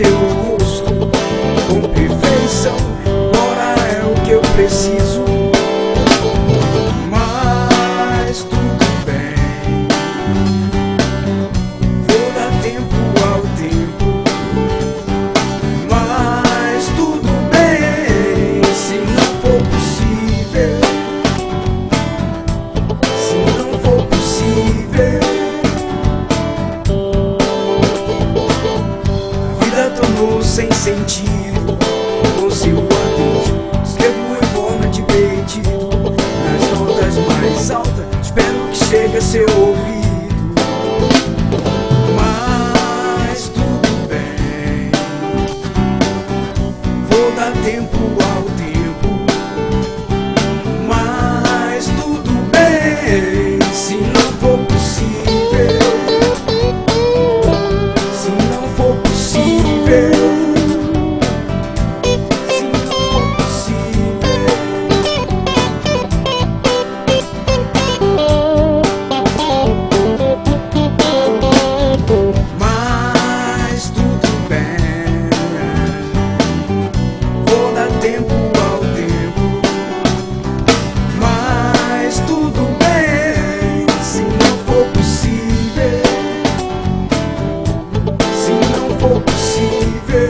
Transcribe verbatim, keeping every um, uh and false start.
seu rosto com perfeição, ora é o que eu preciso. Mas tudo bem, vou dar tempo ao tempo. Mas tudo bem, se não for possível, se não for possível. Tornou sem sentido com seu adeus. Escrevo em forma de pedido nas notas mais altas, espero que chegue a seu ouvido. Mas tudo bem, vou dar tempo ao tempo. Mas tudo bem, se não for possível, se não for possível. Tempo ao tempo, mas tudo bem, se não for possível, se não for possível.